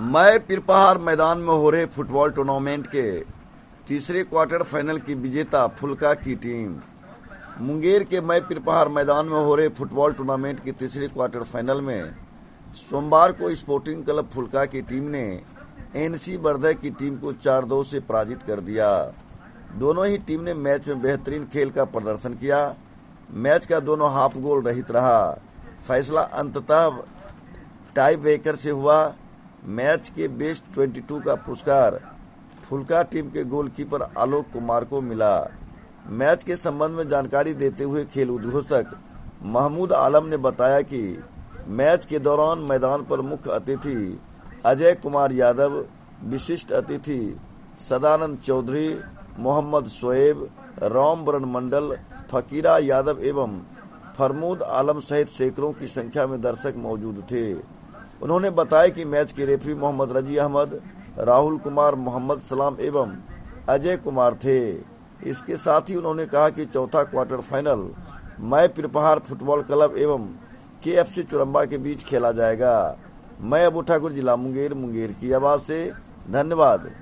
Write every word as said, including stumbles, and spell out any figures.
मय पिरपहार मैदान में हो रहे फुटबॉल टूर्नामेंट के तीसरे क्वार्टर फाइनल की विजेता फुल्का की टीम। मुंगेर के मय पिरपहार मैदान में हो रहे फुटबॉल टूर्नामेंट की तीसरे क्वार्टर फाइनल में सोमवार को स्पोर्टिंग क्लब फुल्का की टीम ने एनसी बर्दे की टीम को चार दो से पराजित कर दिया। दोनों ही टीम ने मैच में बेहतरीन खेल का प्रदर्शन किया। मैच का दोनों हाफ गोल रहित रहा। फैसला अंततः टाई ब्रेकर से हुआ। मैच के बेस्ट बाईस का पुरस्कार फुल्का टीम के गोलकीपर आलोक कुमार को मिला। मैच के संबंध में जानकारी देते हुए खेल उद्घोषक महमूद आलम ने बताया कि मैच के दौरान मैदान पर मुख्य अतिथि अजय कुमार यादव, विशिष्ट अतिथि सदानंद चौधरी, मोहम्मद शोएब, रामबरन मंडल, फकीरा यादव एवं फरमूद आलम सहित सैकड़ों की संख्या में दर्शक मौजूद थे। उन्होंने बताया कि मैच के रेफरी मोहम्मद रजी अहमद, राहुल कुमार, मोहम्मद सलाम एवं अजय कुमार थे। इसके साथ ही उन्होंने कहा कि चौथा क्वार्टर फाइनल मय पिरपहार फुटबॉल क्लब एवं केएफसी चुरम्बा के बीच खेला जाएगा। मैं अबू ठाकुर, जिला मुंगेर, मुंगेर की आवाज से धन्यवाद।